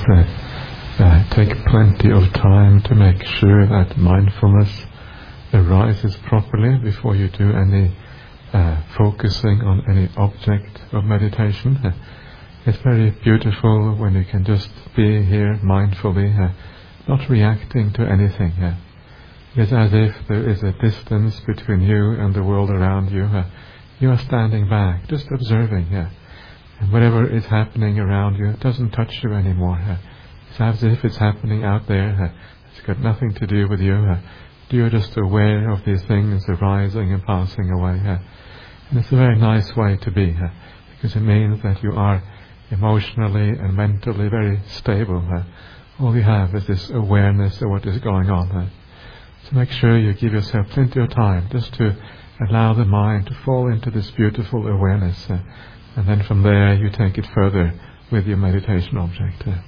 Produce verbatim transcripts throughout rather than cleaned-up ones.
uh, uh, take plenty of time to make sure that mindfulness arises properly before you do any uh, focusing on any object of meditation. Uh, it's very beautiful when you can just be here mindfully, uh, not reacting to anything. Uh, it's as if there is a distance between you and the world around you. Uh, you are standing back, just observing. Uh, and whatever is happening around you doesn't touch you anymore. Uh, it's as if it's happening out there. Uh, it's got nothing to do with you. Uh, you're just aware of these things arising and passing away. Uh, and it's a very nice way to be, uh, because it means that you are emotionally and mentally very stable. Uh, all you have is this awareness of what is going on. Uh, so make sure you give yourself plenty of time just to allow the mind to fall into this beautiful awareness. Uh, and then from there you take it further with your meditation object. Uh.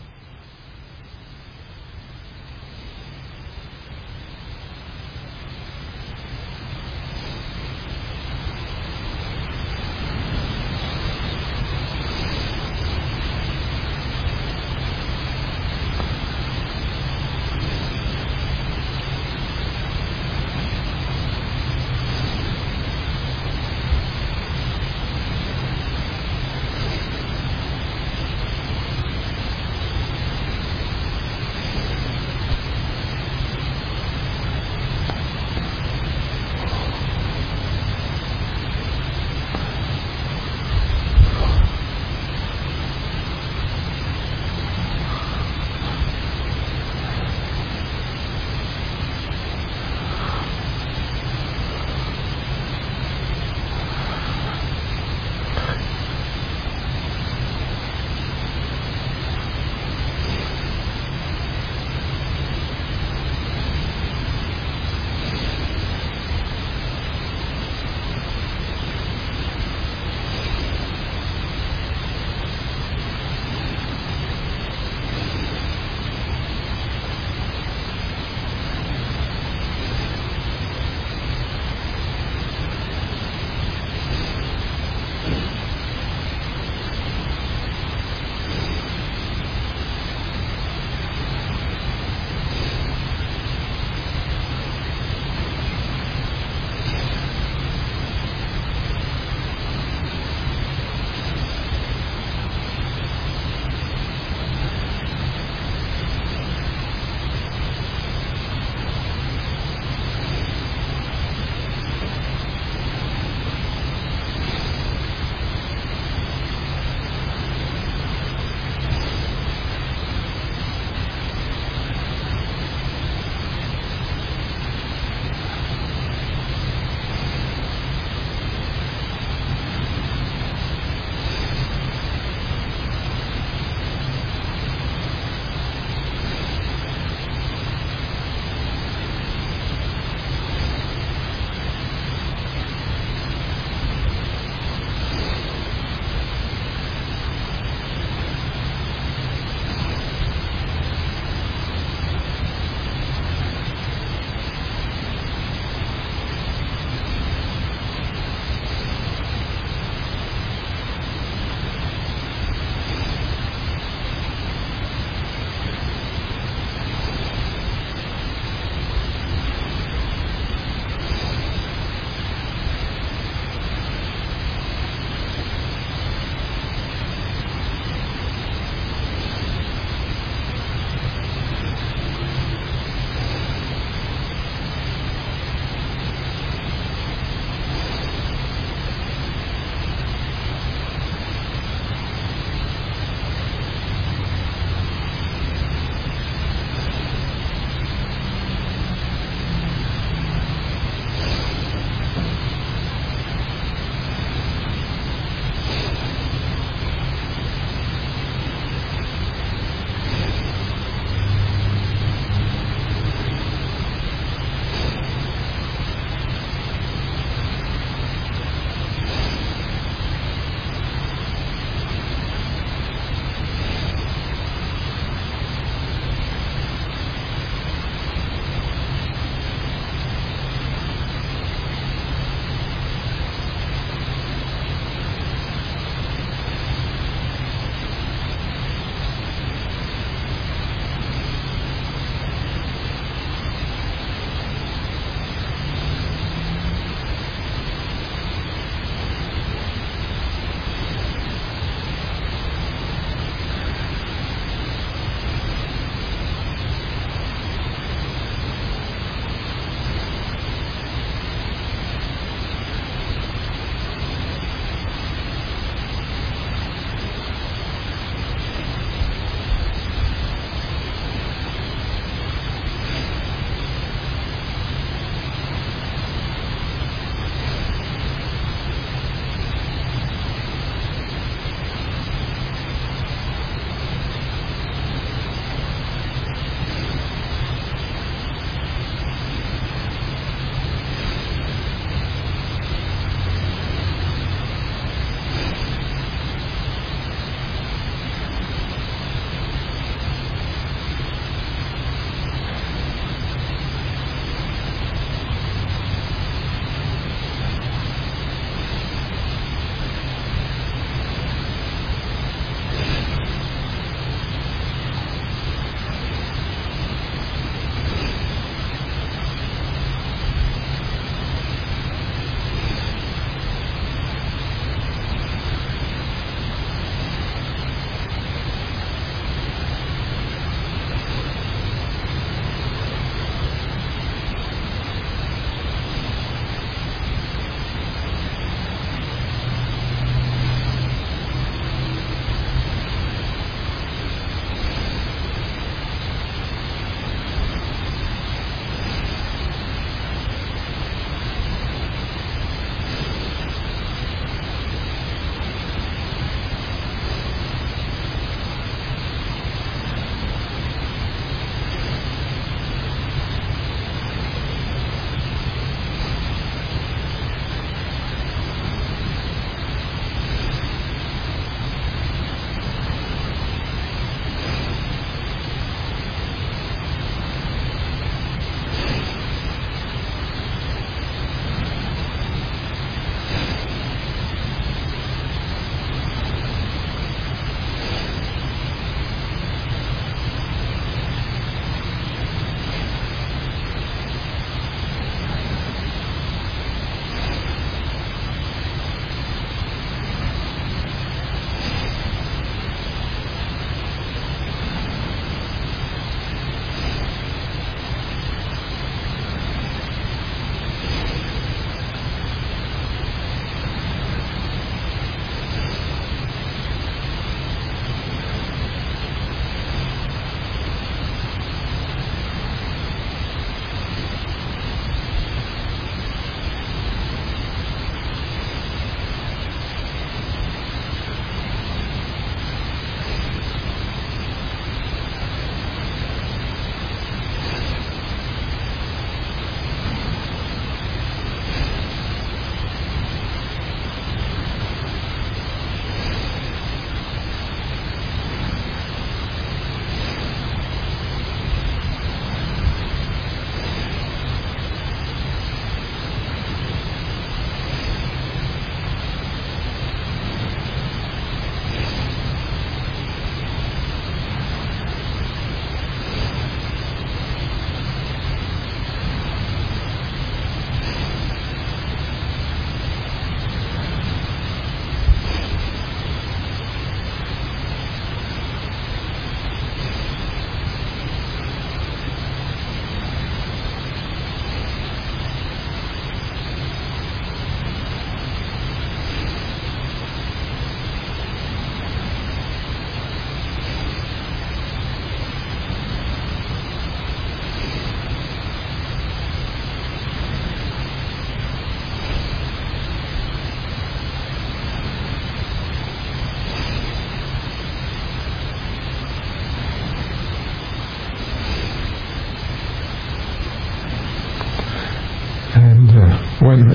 when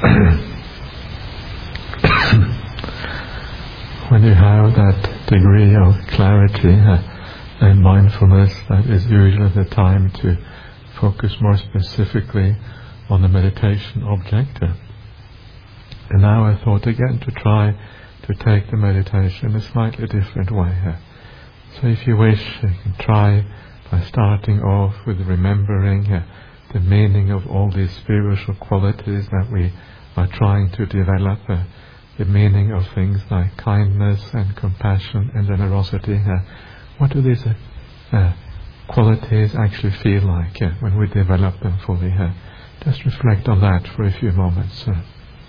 when you have that degree of clarity uh, and mindfulness, that is usually the time to focus more specifically on the meditation object. Uh, and now I thought again to try to take the meditation in a slightly different way. Uh, so if you wish, you can try by starting off with remembering uh, the meaning of all these spiritual qualities that we are trying to develop, uh, the meaning of things like kindness and compassion and generosity. Uh, what do these uh, uh, qualities actually feel like uh, when we develop them fully? Uh, just reflect on that for a few moments. Uh.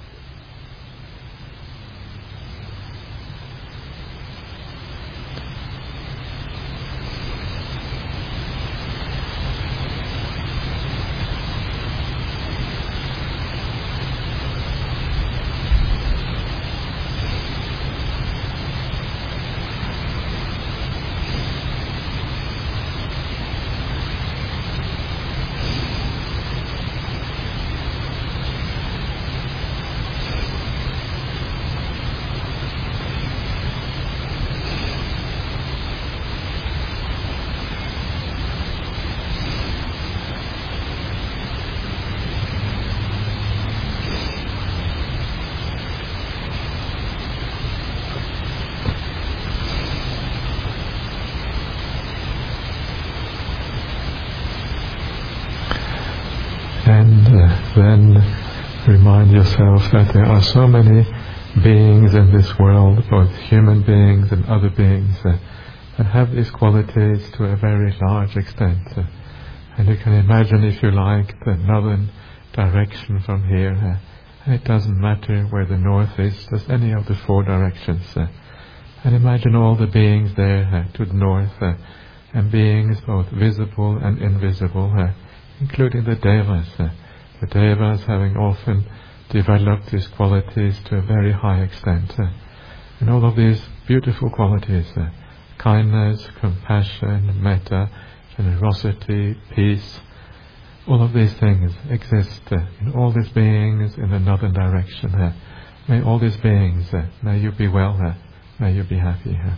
And uh, then remind yourself that there are so many beings in this world, both human beings and other beings, uh, that have these qualities to a very large extent. Uh, and you can imagine, if you like, the northern direction from here. Uh, and it doesn't matter where the north is, just any of the four directions. Uh, and imagine all the beings there uh, to the north, uh, and beings both visible and invisible, uh, including the devas. Uh, the devas having often developed these qualities to a very high extent. Uh, and all of these beautiful qualities, uh, kindness, compassion, metta, generosity, peace, all of these things exist uh, in all these beings in the northern direction. Uh, may all these beings, uh, may you be well, uh, may you be happy. Uh.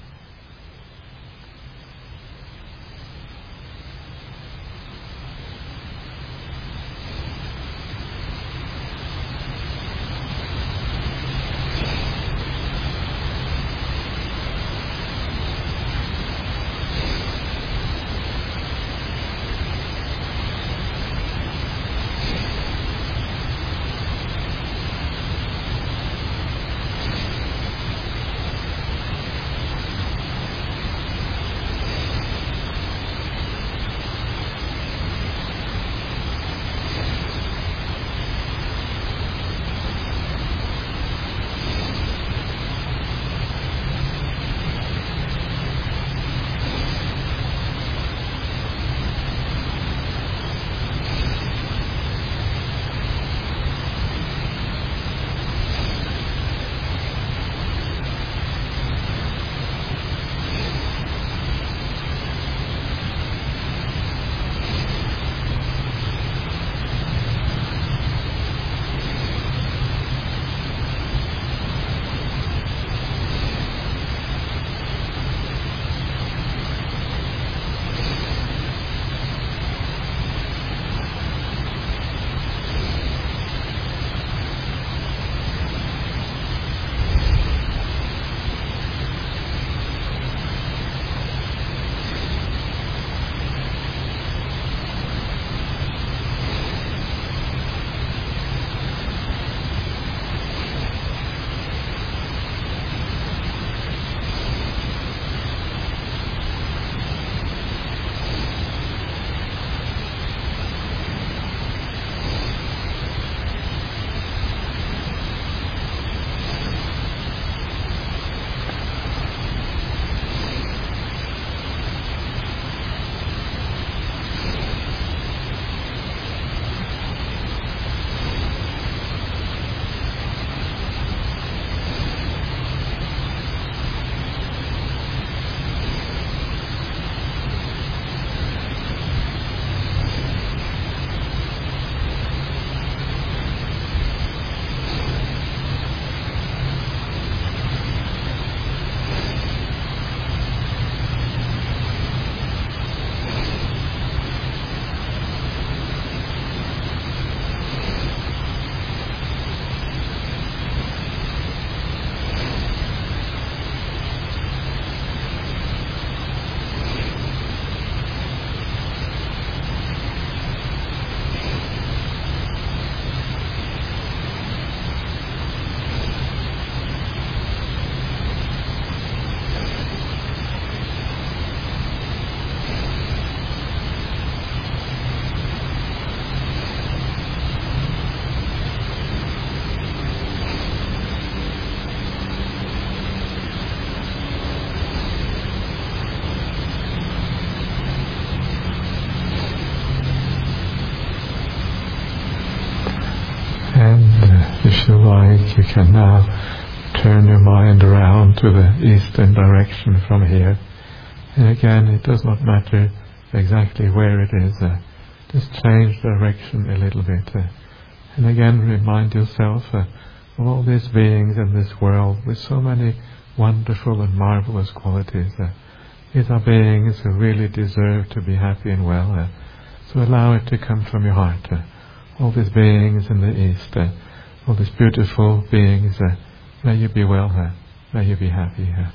And uh, if you like, you can now turn your mind around to the eastern direction from here. And again, it does not matter exactly where it is. Uh, just change direction a little bit. Uh, and again, remind yourself uh, of all these beings in this world with so many wonderful and marvelous qualities. Uh, these are beings who really deserve to be happy and well. Uh, so allow it to come from your heart. Uh, all these beings in the East, uh, all these beautiful beings, uh, may you be well, uh, may you be happy. Uh.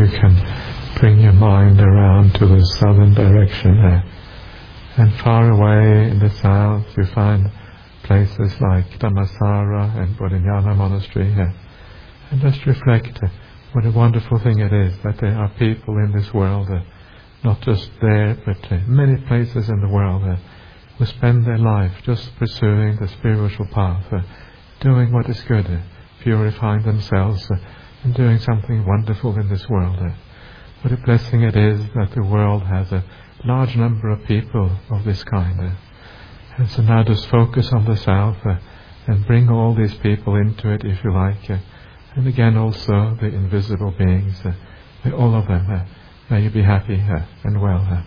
you can bring your mind around to the southern direction there. And far away in the south you find places like Dhammasara and Bodhinyana Monastery here. And just reflect uh, what a wonderful thing it is that there are people in this world, uh, not just there, but uh, many places in the world, uh, who spend their life just pursuing the spiritual path, uh, doing what is good, uh, purifying themselves, uh, and doing something wonderful in this world. Uh. What a blessing it is that the world has a large number of people of this kind. Uh. And so now just focus on the south uh, and bring all these people into it, if you like. Uh, and again also the invisible beings, uh, may all of them, uh, may you be happy uh, and well. Uh.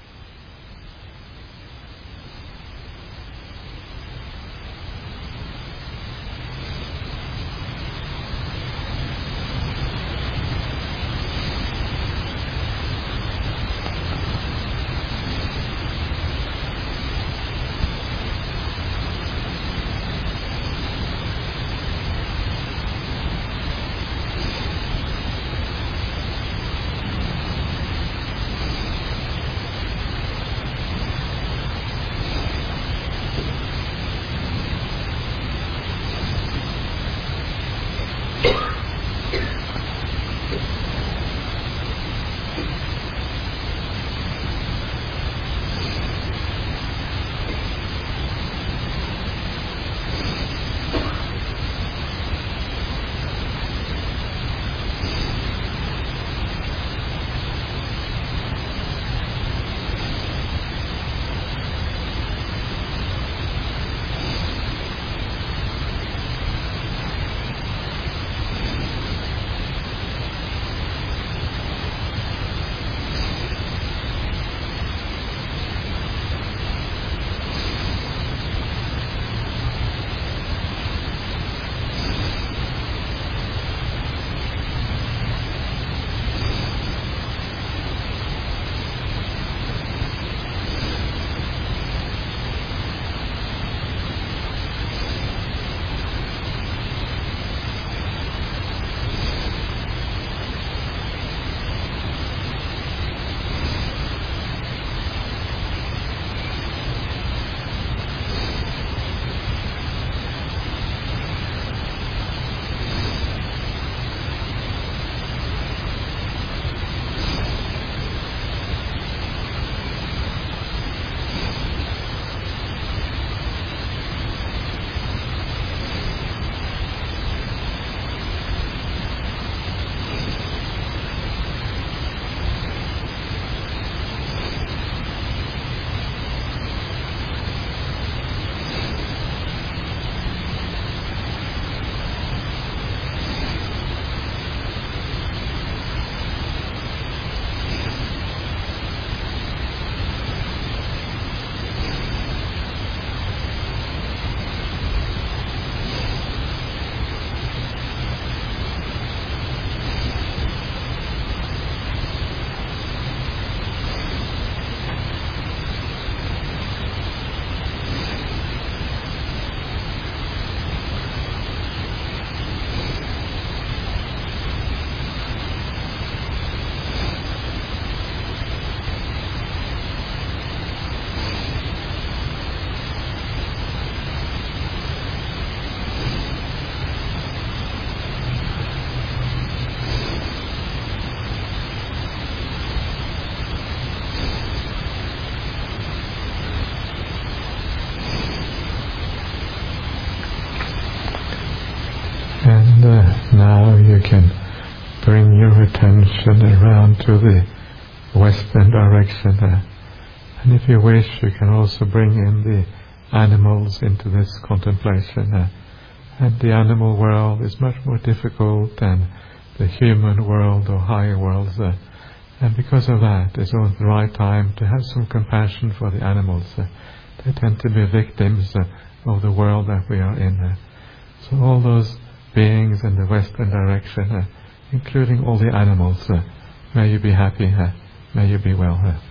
And uh, now you can bring your attention around to the western direction. Uh, and if you wish, you can also bring in the animals into this contemplation. Uh, and the animal world is much more difficult than the human world or higher worlds. Uh, and because of that, it's always the right time to have some compassion for the animals. Uh, they tend to be victims uh, of the world that we are in. Uh, so all those beings in the western direction, uh, including all the animals, uh, may you be happy, uh, may you be well. Uh.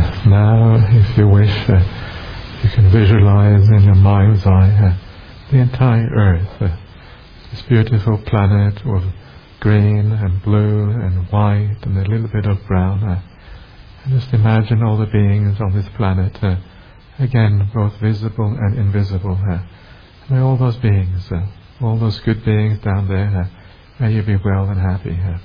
uh, now, if you wish, uh, you can visualize in your mind's eye uh, the entire Earth, uh, this beautiful planet of green and blue and white and a little bit of brown. Uh, and just imagine all the beings on this planet, uh, again, both visible and invisible. Uh, may all those beings, uh, all those good beings down there, uh, may you be well and happy. Uh,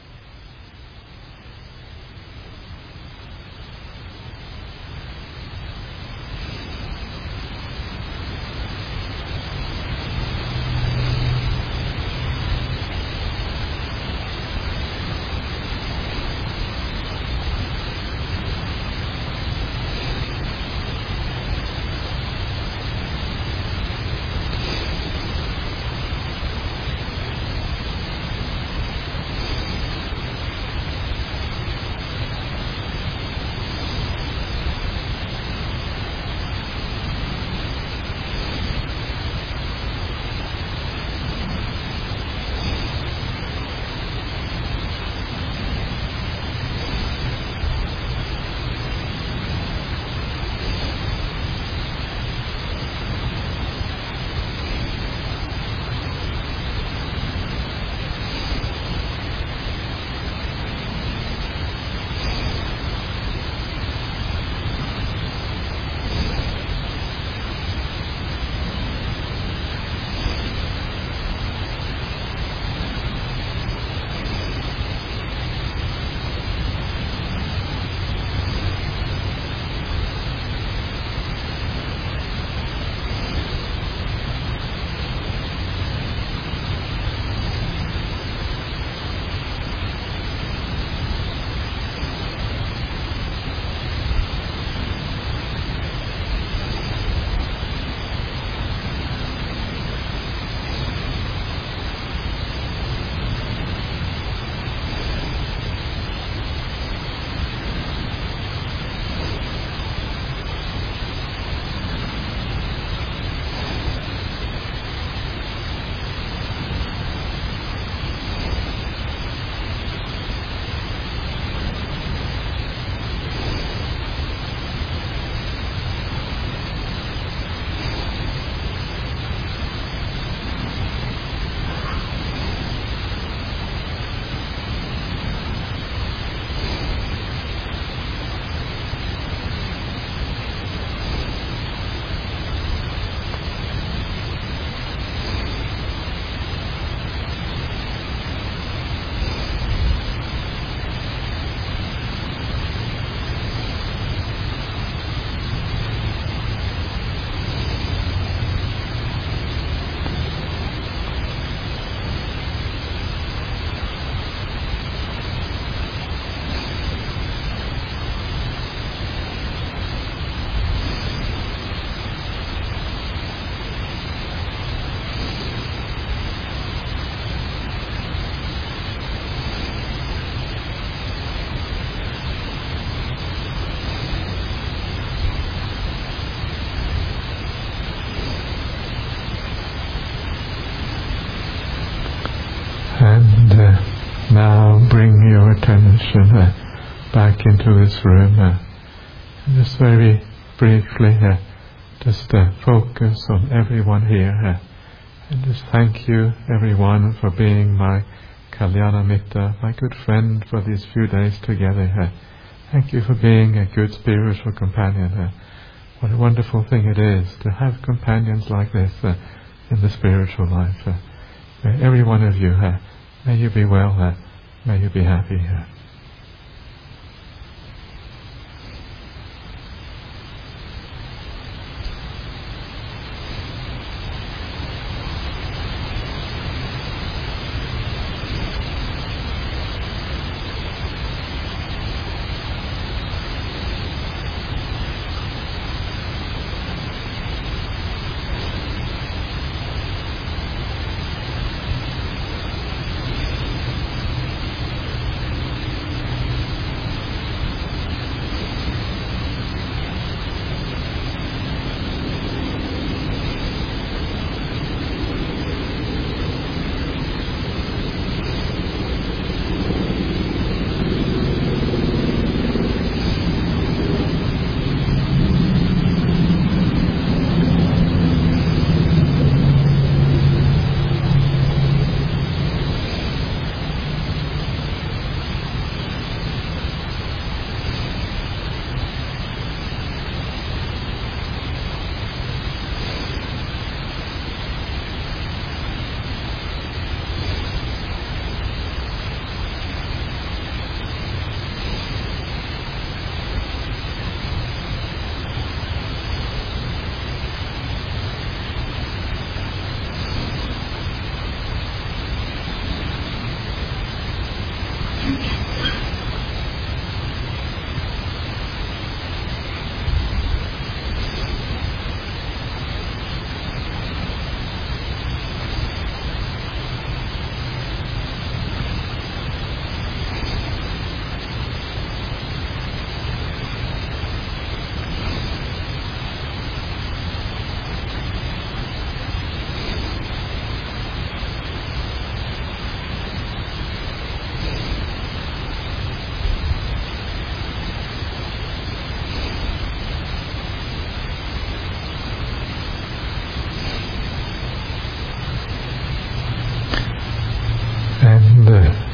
And uh, now bring your attention uh, back into this room. Uh, and just very briefly, uh, just uh, focus on everyone here. Uh, and just thank you, everyone, for being my Kalyana Mitta, my good friend for these few days together. Uh, thank you for being a good spiritual companion. Uh, what a wonderful thing it is to have companions like this uh, in the spiritual life. Uh, May every one of you, uh, may you be well, uh, may you be happy. Uh.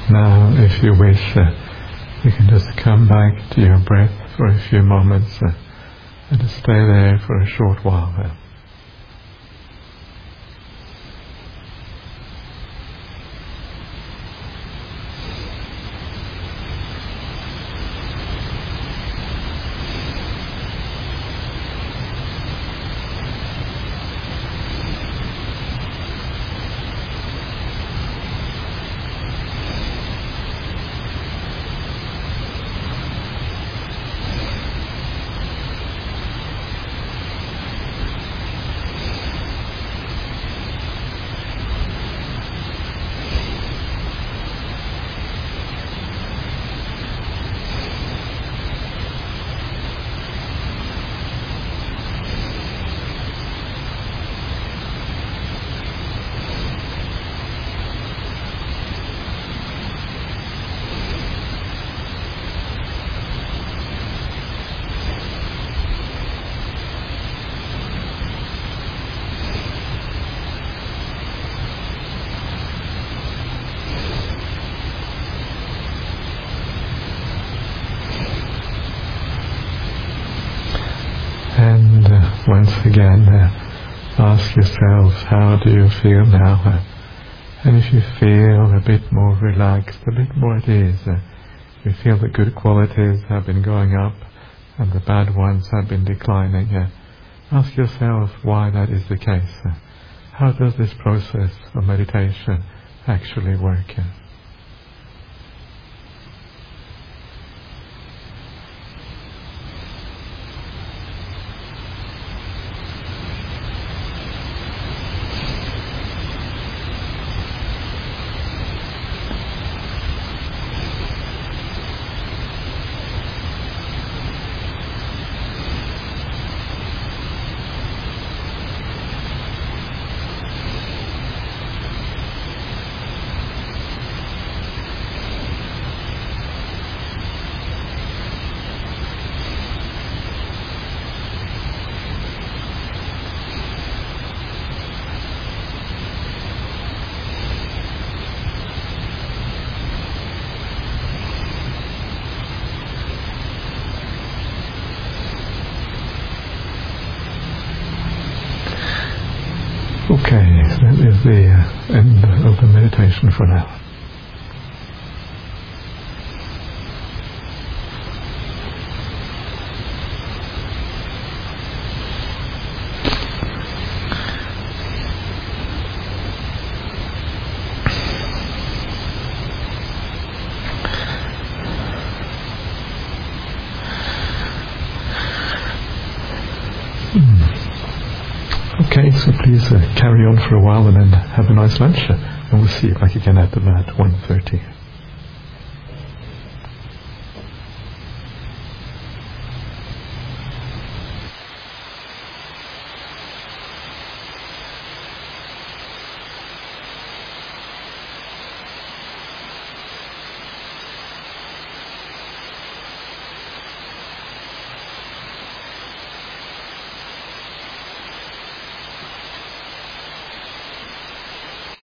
Now, if you wish, uh, you can just come back to your breath for a few moments uh, and just stay there for a short while. Uh. And uh, once again, uh, ask yourself, how do you feel now? Uh, and if you feel a bit more relaxed, a bit more at ease, uh, you feel the good qualities have been going up and the bad ones have been declining, uh, ask yourself why that is the case. Uh, how does this process of meditation actually work? Uh, Okay, so that is the uh, end of the meditation for now. Okay, so please uh, carry on for a while and then have a nice lunch, uh, and we'll see you back again at about one thirty.